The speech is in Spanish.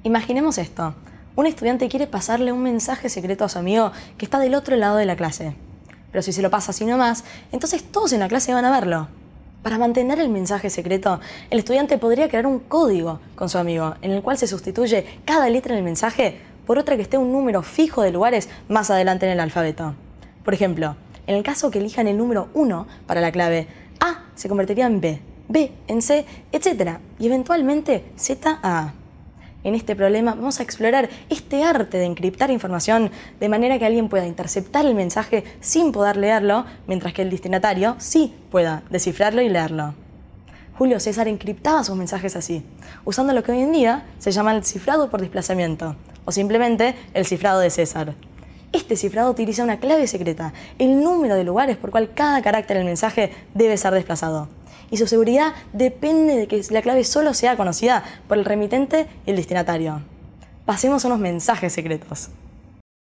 Imaginemos esto. Un estudiante quiere pasarle un mensaje secreto a su amigo que está del otro lado de la clase. Pero si se lo pasa así nomás, entonces todos en la clase van a verlo. Para mantener el mensaje secreto, el estudiante podría crear un código con su amigo, en el cual se sustituye cada letra en el mensaje por otra que esté un número fijo de lugares más adelante en el alfabeto. Por ejemplo, en el caso que elijan el número 1 para la clave, A se convertiría en B en C, etc. Y eventualmente Z a A. En este problema vamos a explorar este arte de encriptar información de manera que alguien pueda interceptar el mensaje sin poder leerlo, mientras que el destinatario sí pueda descifrarlo y leerlo. Julio César encriptaba sus mensajes así, usando lo que hoy en día se llama el cifrado por desplazamiento, o simplemente el cifrado de César. Este cifrado utiliza una clave secreta, el número de lugares por cual cada carácter del mensaje debe ser desplazado. Y su seguridad depende de que la clave solo sea conocida por el remitente y el destinatario. Pasemos a unos mensajes secretos.